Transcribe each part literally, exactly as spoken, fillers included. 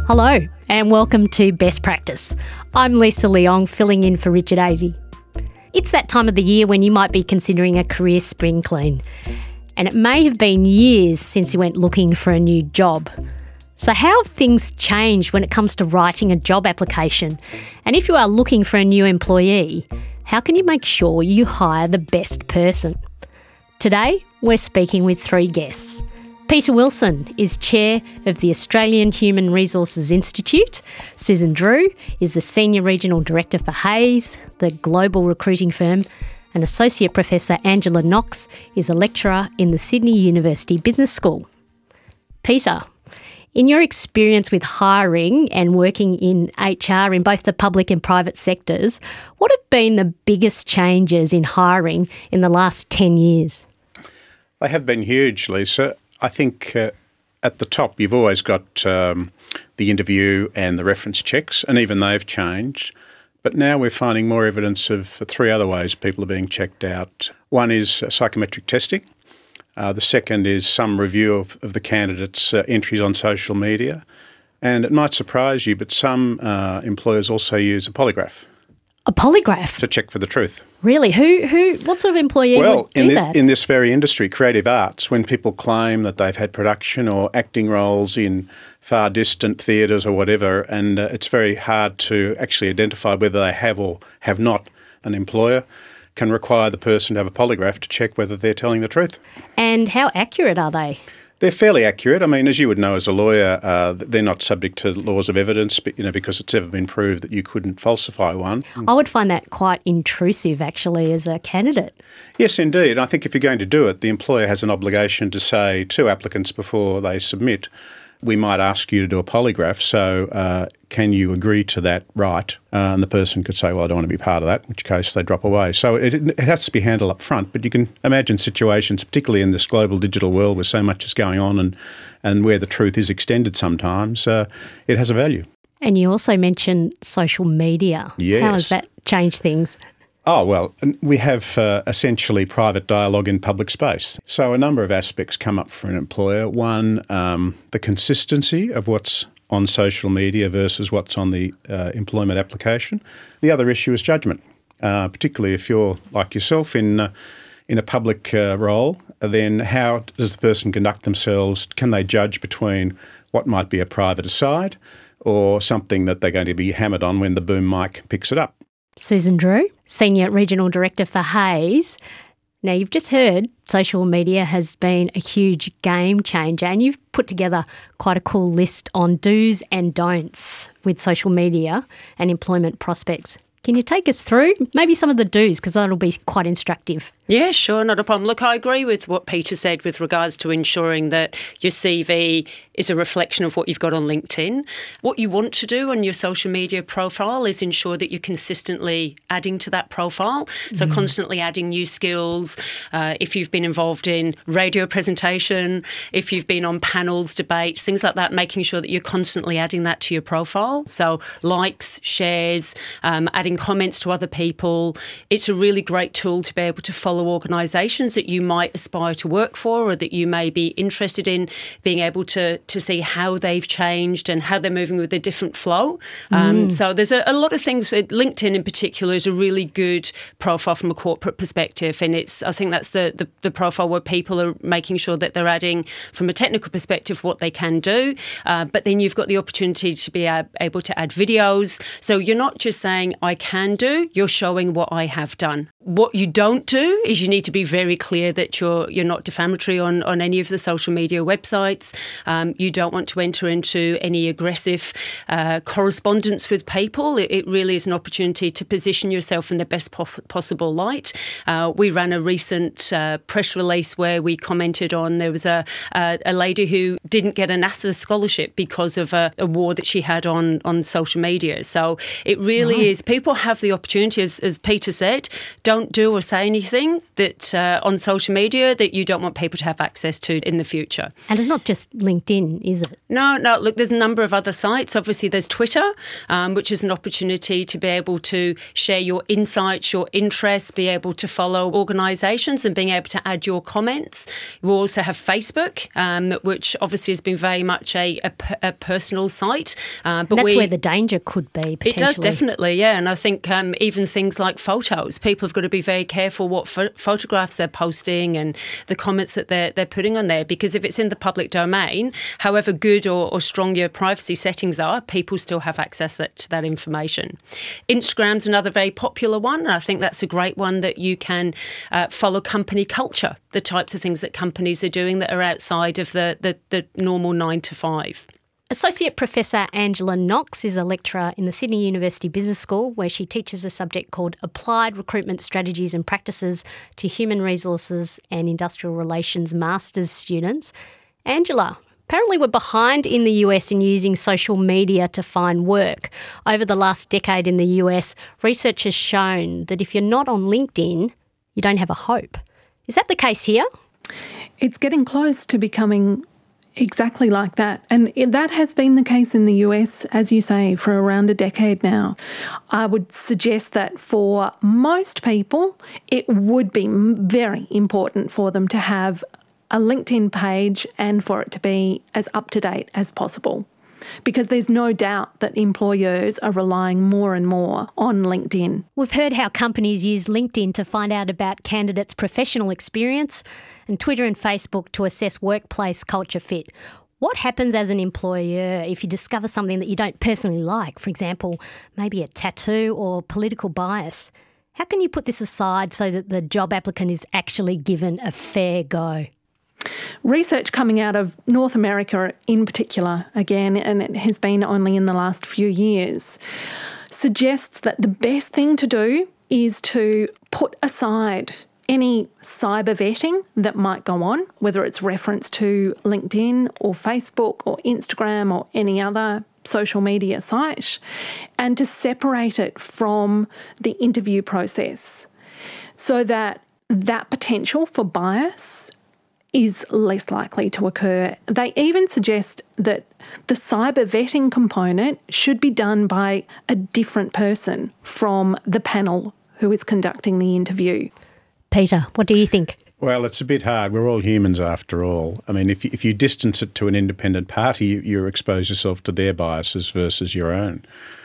Hello and welcome to Best Practice. I'm Lisa Leong, filling in for Richard Adey. It's that time of the year when you might be considering a career spring clean, and it may have been years since you went looking for a new job. So how have things changed when it comes to writing a job application? And if you are looking for a new employee, how can you make sure you hire the best person? Today, we're speaking with three guests. Peter Wilson is Chair of the Australian Human Resources Institute. Susan Drew is the Senior Regional Director for Hays, the global recruiting firm. And Associate Professor Angela Knox is a lecturer in the Sydney University Business School. Peter, in your experience with hiring and working in H R in both the public and private sectors, what have been the biggest changes in hiring in the last ten years? They have been huge, Lisa. I think uh, at the top you've always got um, the interview and the reference checks, and even they've changed. But now we're finding more evidence of three other ways people are being checked out. One is uh, psychometric testing. Uh, the second is some review of, of the candidate's uh, entries on social media. And it might surprise you, but some uh, employers also use a polygraph. A polygraph? To check for the truth. Really? Who? Who? What sort of employee well, would do in the, that? in this very industry, creative arts, when people claim that they've had production or acting roles in far distant theatres or whatever, and uh, it's very hard to actually identify whether they have or have not, an employer can require the person to have a polygraph to check whether they're telling the truth. And how accurate are they? They're fairly accurate. I mean, as you would know as a lawyer, uh, they're not subject to laws of evidence, but, you know, because it's ever been proved that you couldn't falsify one. I would find that quite intrusive, actually, as a candidate. Yes, indeed. I think if you're going to do it, the employer has an obligation to say to applicants before they submit, we might ask you to do a polygraph, so uh, can you agree to that right? Uh, and the person could say, well, I don't want to be part of that, in which case they drop away. So it, it has to be handled up front, but you can imagine situations, particularly in this global digital world where so much is going on and, and where the truth is extended sometimes, uh, it has a value. And you also mentioned social media. Yes. How has that changed things? Oh, well, we have uh, essentially private dialogue in public space. So a number of aspects come up for an employer. One, um, the consistency of what's on social media versus what's on the uh, employment application. The other issue is judgment, uh, particularly if you're, like yourself, in, uh, in a public uh, role. Then how does the person conduct themselves? Can they judge between what might be a private aside or something that they're going to be hammered on when the boom mic picks it up? Susan Drew, Senior Regional Director for Hays. Now, you've just heard social media has been a huge game changer, and you've put together quite a cool list on do's and don'ts with social media and employment prospects. Can you take us through maybe some of the do's, because that'll be quite instructive? Yeah, sure, not a problem. Look, I agree with what Peter said with regards to ensuring that your C V is a reflection of what you've got on LinkedIn. What you want to do on your social media profile is ensure that you're consistently adding to that profile. So mm. constantly adding new skills. Uh, if you've been involved in radio presentation, if you've been on panels, debates, things like that, making sure that you're constantly adding that to your profile. So likes, shares, um, adding comments to other people. It's a really great tool to be able to follow organisations that you might aspire to work for or that you may be interested in, being able to to see how they've changed and how they're moving with a different flow. Mm. Um, so there's a, a lot of things. LinkedIn in particular is a really good profile from a corporate perspective, and it's I think that's the, the, the profile where people are making sure that they're adding from a technical perspective what they can do, uh, but then you've got the opportunity to be a, able to add videos. So you're not just saying I can do, you're showing what I have done. What you don't do is you need to be very clear that you're you're not defamatory on, on any of the social media websites. Um, you don't want to enter into any aggressive uh, correspondence with people. It, it really is an opportunity to position yourself in the best po- possible light. Uh, we ran a recent uh, press release where we commented on there was a, a, a lady who didn't get a NASA scholarship because of a, a war that she had on, on social media. So it really right. is, people people have the opportunity, as, as Peter said, don't do or say anything that uh, on social media that you don't want people to have access to in the future. And it's not just LinkedIn, is it? No, no. Look, there's a number of other sites. Obviously, there's Twitter, um, which is an opportunity to be able to share your insights, your interests, be able to follow organisations and being able to add your comments. We also have Facebook, um, which obviously has been very much a, a, a personal site. Uh, but That's we, where the danger could be, potentially. It does, definitely, yeah. And I think um, even things like photos, people have got to be very careful what pho- photographs they're posting and the comments that they're, they're putting on there, because if it's in the public domain, however good or, or strong your privacy settings are, people still have access that, to that information. Instagram's another very popular one, and I think that's a great one that you can uh, follow company culture, the types of things that companies are doing that are outside of the, the, the normal nine to five. Associate Professor Angela Knox is a lecturer in the Sydney University Business School, where she teaches a subject called Applied Recruitment Strategies and Practices to Human Resources and Industrial Relations Masters students. Angela, apparently we're behind in the U S in using social media to find work. Over the last decade in the U S, research has shown that if you're not on LinkedIn, you don't have a hope. Is that the case here? It's getting close to becoming exactly like that. And that has been the case in the U S, as you say, for around a decade now. I would suggest that for most people, it would be very important for them to have a LinkedIn page and for it to be as up-to-date as possible. Because there's no doubt that employers are relying more and more on LinkedIn. We've heard how companies use LinkedIn to find out about candidates' professional experience and Twitter and Facebook to assess workplace culture fit. What happens as an employer if you discover something that you don't personally like? For example, maybe a tattoo or political bias. How can you put this aside so that the job applicant is actually given a fair go? Research coming out of North America in particular, again, and it has been only in the last few years, suggests that the best thing to do is to put aside any cyber vetting that might go on, whether it's reference to LinkedIn or Facebook or Instagram or any other social media site, and to separate it from the interview process so that that potential for bias is less likely to occur. They even suggest that the cyber vetting component should be done by a different person from the panel who is conducting the interview. Peter, what do you think? Well, it's a bit hard. We're all humans after all. I mean, if you, if you distance it to an independent party, you, you expose yourself to their biases versus your own.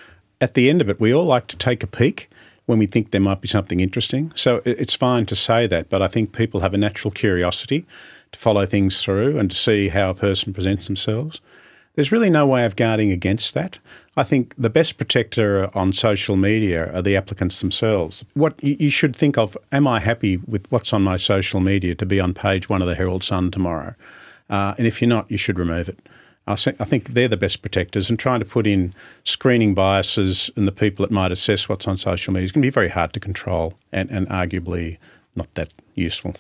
At the end of it, we all like to take a peek when we think there might be something interesting. So it's fine to say that, but I think people have a natural curiosity to follow things through and to see how a person presents themselves. There's really no way of guarding against that. I think the best protector on social media are the applicants themselves. What you should think of, am I happy with what's on my social media to be on page one of the Herald Sun tomorrow? Uh, and if you're not, you should remove it. I think they're the best protectors, and trying to put in screening biases in the people that might assess what's on social media is going to be very hard to control and, and arguably not that useful.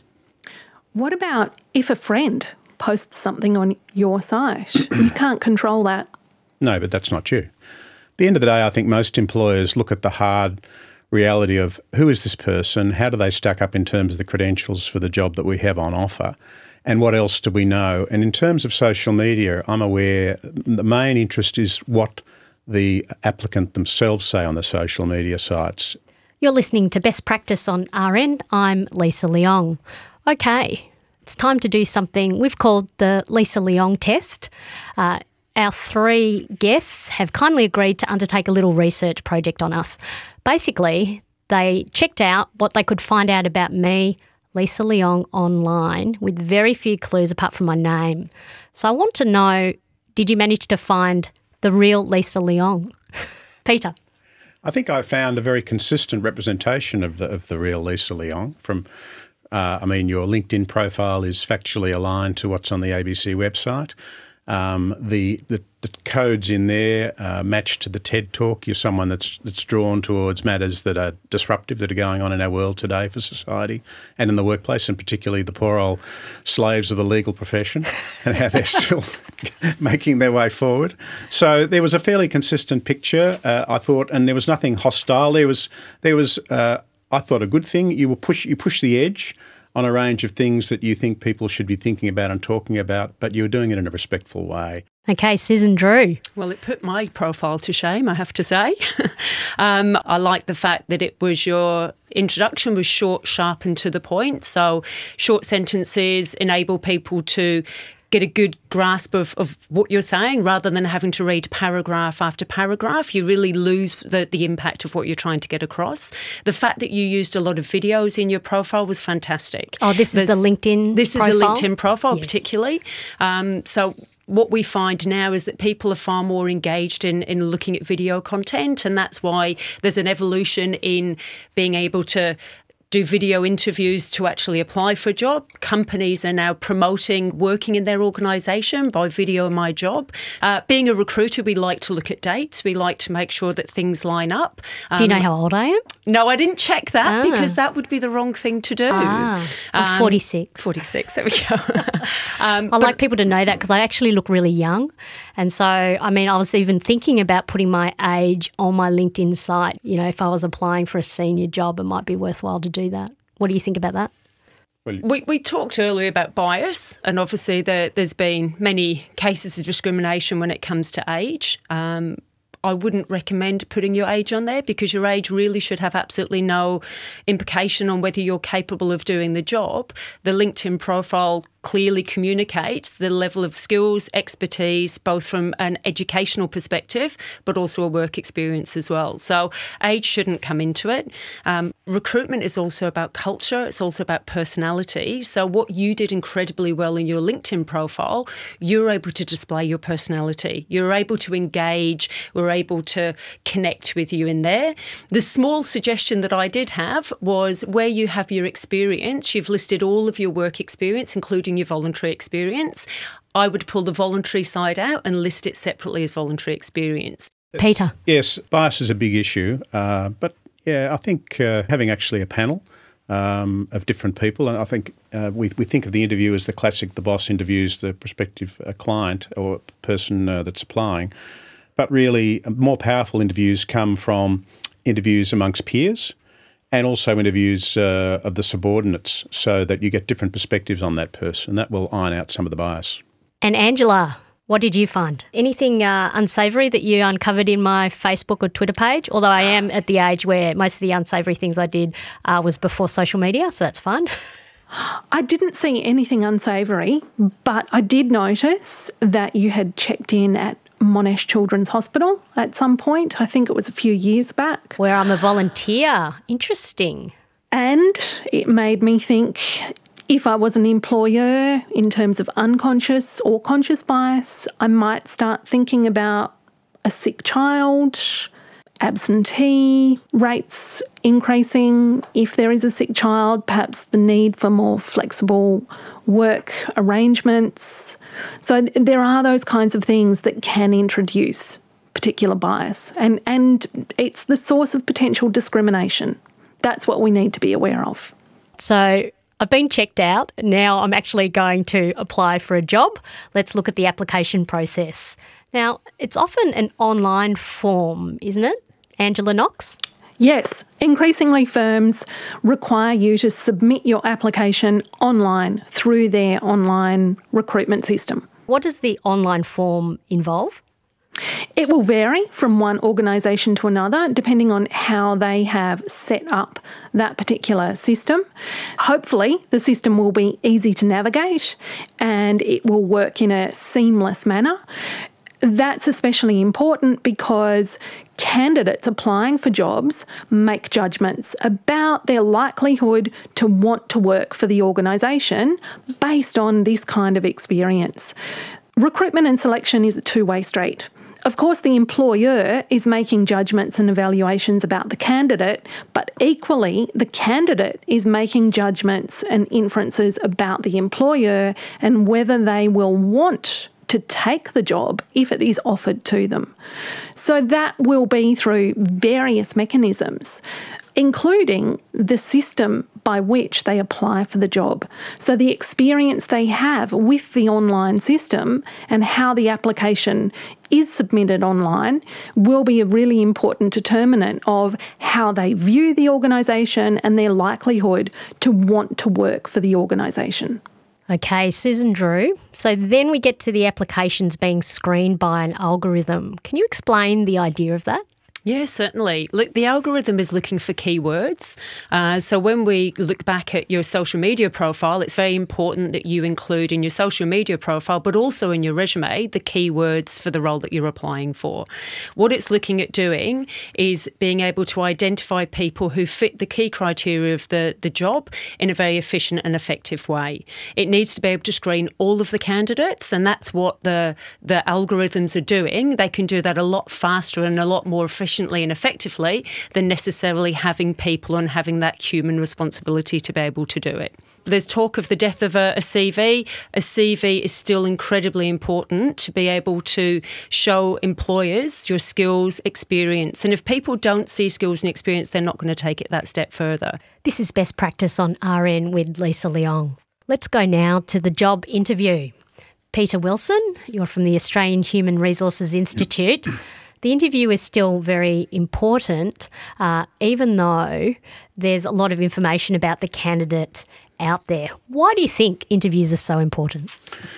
What about if a friend posts something on your site? You can't control that. No, but that's not you. At the end of the day, I think most employers look at the hard reality of who is this person, how do they stack up in terms of the credentials for the job that we have on offer, and what else do we know? And in terms of social media, I'm aware the main interest is what the applicant themselves say on the social media sites. You're listening to Best Practice on R N. I'm Lisa Leong. Okay, it's time to do something we've called the Lisa Leong test. Uh, our three guests have kindly agreed to undertake a little research project on us. Basically, they checked out what they could find out about me, Lisa Leong, online with very few clues apart from my name. So I want to know, did you manage to find the real Lisa Leong? Peter? I think I found a very consistent representation of the of the real Lisa Leong. From, uh, I mean, your LinkedIn profile is factually aligned to what's on the A B C website. Um, the, the the codes in there uh, match to the TED Talk. You're someone that's that's drawn towards matters that are disruptive, that are going on in our world today for society and in the workplace, and particularly the poor old slaves of the legal profession and how they're still making their way forward. So there was a fairly consistent picture, uh, I thought, and there was nothing hostile. There was, there was, uh, I thought, a good thing. You will push, you push the edge on a range of things that you think people should be thinking about and talking about, but you were doing it in a respectful way. Okay, Susan Drew. Well, it put my profile to shame, I have to say. um, I like the fact that it was your introduction was short, sharp and to the point. So short sentences enable people to get a good grasp of, of what you're saying rather than having to read paragraph after paragraph. You really lose the, the impact of what you're trying to get across. The fact that you used a lot of videos in your profile was fantastic. Oh, this There's, is the LinkedIn This profile? is a LinkedIn profile Yes. particularly. Um, so what we find now is that people are far more engaged in, in looking at video content, and that's why there's an evolution in being able to do video interviews to actually apply for a job. Companies are now promoting working in their organisation by Video My Job. Uh, being a recruiter, we like to look at dates. We like to make sure that things line up. Um, Do you know how old I am? No, I didn't check that Ah. because that would be the wrong thing to do. Ah, I'm forty-six. forty-six, there we go. um, I like people to know that because I actually look really young. And so, I mean, I was even thinking about putting my age on my LinkedIn site. You know, if I was applying for a senior job, it might be worthwhile to do that. What do you think about that? We, we talked earlier about bias, and obviously there, there's been many cases of discrimination when it comes to age. Um, I wouldn't recommend putting your age on there because your age really should have absolutely no implication on whether you're capable of doing the job. The LinkedIn profile clearly communicates the level of skills, expertise, both from an educational perspective, but also a work experience as well. So age shouldn't come into it. Um, recruitment is also about culture. It's also about personality. So what you did incredibly well in your LinkedIn profile, you're able to display your personality. You're able to engage. We're able to connect with you in there. The small suggestion that I did have was where you have your experience, you've listed all of your work experience, including your voluntary experience. I would pull the voluntary side out and list it separately as voluntary experience. Peter? Yes, bias is a big issue, uh, but yeah, I think uh, having actually a panel um, of different people, and I think uh, we, we think of the interview as the classic, the boss interviews the prospective uh, client or person uh, that's applying, but really more powerful interviews come from interviews amongst peers and also interviews uh, of the subordinates so that you get different perspectives on that person. That will iron out some of the bias. And Angela, what did you find? Anything uh, unsavoury that you uncovered in my Facebook or Twitter page? Although I am at the age where most of the unsavoury things I did uh, was before social media, so that's fun. I didn't see anything unsavoury, but I did notice that you had checked in at Monash Children's Hospital at some point. I think it was a few years back. Where I'm a volunteer. Interesting. And it made me think, if I was an employer in terms of unconscious or conscious bias, I might start thinking about a sick child, absentee rates increasing. If there is a sick child, perhaps the need for more flexible work arrangements. So there are those kinds of things that can introduce particular bias, and, and it's the source of potential discrimination. That's what we need to be aware of. So I've been checked out. Now I'm actually going to apply for a job. Let's look at the application process. Now, it's often an online form, isn't it? Angela Knox? Yes, increasingly firms require you to submit your application online through their online recruitment system. What does the online form involve? It will vary from one organisation to another depending on how they have set up that particular system. Hopefully the system will be easy to navigate and it will work in a seamless manner. That's especially important because candidates applying for jobs make judgments about their likelihood to want to work for the organisation based on this kind of experience. Recruitment and selection is a two-way street. Of course, the employer is making judgments and evaluations about the candidate, but equally, the candidate is making judgments and inferences about the employer and whether they will want to take the job if it is offered to them. So that will be through various mechanisms, including the system by which they apply for the job. So the experience they have with the online system and how the application is submitted online will be a really important determinant of how they view the organisation and their likelihood to want to work for the organisation. Okay, Susan Drew. So then we get to the applications being screened by an algorithm. Can you explain the idea of that? Yeah, certainly. Look, the algorithm is looking for keywords. Uh, so when we look back at your social media profile, it's very important that you include in your social media profile, but also in your resume, the keywords for the role that you're applying for. What it's looking at doing is being able to identify people who fit the key criteria of the, the job in a very efficient and effective way. It needs to be able to screen all of the candidates, and that's what the, the algorithms are doing. They can do that a lot faster and a lot more efficiently and effectively than necessarily having people and having that human responsibility to be able to do it. There's talk of the death of a, a C V. A C V is still incredibly important to be able to show employers your skills, experience. And if people don't see skills and experience, they're not going to take it that step further. This is Best Practice on R N with Lisa Leong. Let's go now to the job interview. Peter Wilson, you're from the Australian Human Resources Institute. The interview is still very important, uh, even though there's a lot of information about the candidate out there. Why do you think interviews are so important?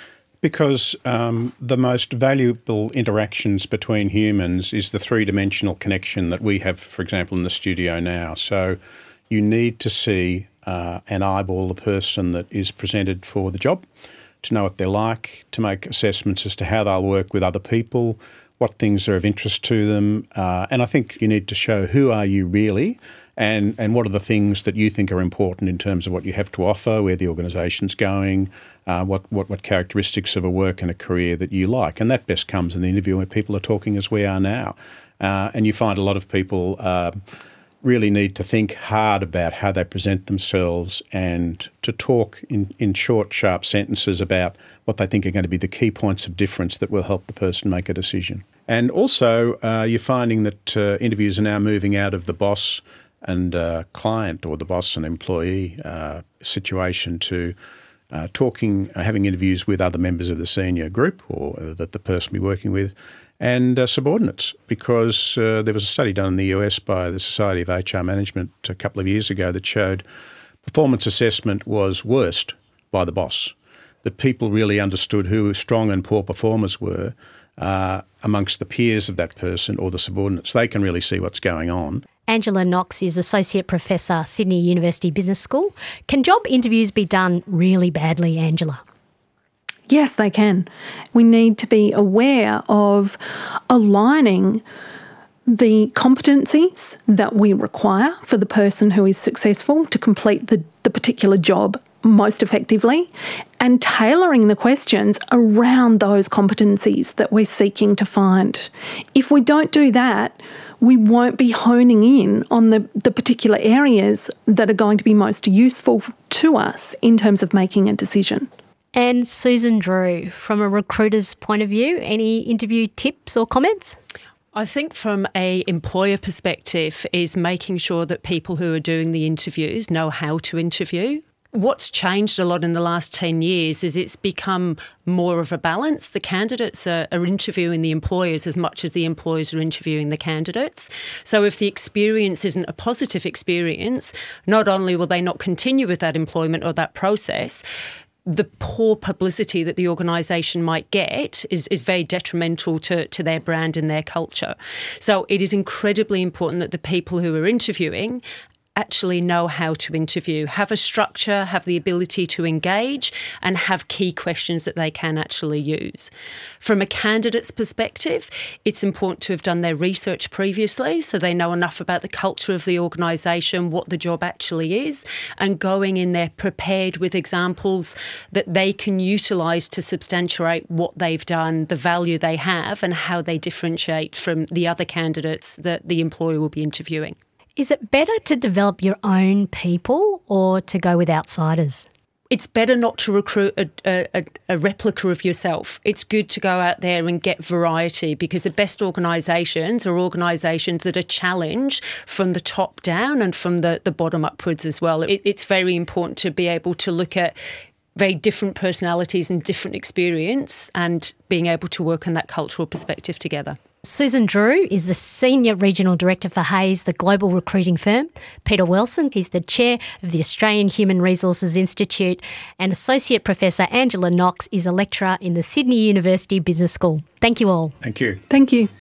Because um, the most valuable interactions between humans is the three-dimensional connection that we have, for example, in the studio now. So you need to see uh, and eyeball the person that is presented for the job, to know what they're like, to make assessments as to how they'll work with other people, what things are of interest to them. Uh, and I think you need to show who are you really and, and what are the things that you think are important in terms of what you have to offer, where the organisation's going, uh, what, what, what characteristics of a work and a career that you like. And that best comes in the interview where people are talking as we are now. Uh, and you find a lot of people uh, really need to think hard about how they present themselves and to talk in, in short, sharp sentences about what they think are going to be the key points of difference that will help the person make a decision. And also, uh, you're finding that uh, interviews are now moving out of the boss and uh, client or the boss and employee uh, situation to uh, talking, uh, having interviews with other members of the senior group or uh, that the person will be working with, and uh, subordinates, because uh, there was a study done in the U S by the Society of H R Management a couple of years ago that showed performance assessment was worst by the boss, that people really understood who strong and poor performers were uh, amongst the peers of that person or the subordinates. They can really see what's going on. Angela Knox is Associate Professor, Sydney University Business School. Can job interviews be done really badly, Angela? Yes, they can. We need to be aware of aligning the competencies that we require for the person who is successful to complete the, the particular job most effectively, and tailoring the questions around those competencies that we're seeking to find. If we don't do that, we won't be honing in on the, the particular areas that are going to be most useful to us in terms of making a decision. And Susan Drew, from a recruiter's point of view, any interview tips or comments? I think from a employer perspective is making sure that people who are doing the interviews know how to interview. What's changed a lot in the last ten years is it's become more of a balance. The candidates are, are interviewing the employers as much as the employers are interviewing the candidates. So if the experience isn't a positive experience, not only will they not continue with that employment or that process, the poor publicity that the organisation might get is, is very detrimental to, to their brand and their culture. So it is incredibly important that the people who are interviewing actually know how to interview, have a structure, have the ability to engage and have key questions that they can actually use. From a candidate's perspective, it's important to have done their research previously so they know enough about the culture of the organisation, what the job actually is, and going in there prepared with examples that they can utilise to substantiate what they've done, the value they have and how they differentiate from the other candidates that the employer will be interviewing. Is it better to develop your own people or to go with outsiders? it's better not to recruit a, a, a replica of yourself. It's good to go out there and get variety, because the best organisations are organisations that are challenged from the top down and from the, the bottom upwards as well. It, it's very important to be able to look at very different personalities and different experience and being able to work on that cultural perspective together. Susan Drew is the Senior Regional Director for Hays, the global recruiting firm. Peter Wilson, he's the Chair of the Australian Human Resources Institute. And Associate Professor Angela Knox is a lecturer in the Sydney University Business School. Thank you all. Thank you. Thank you.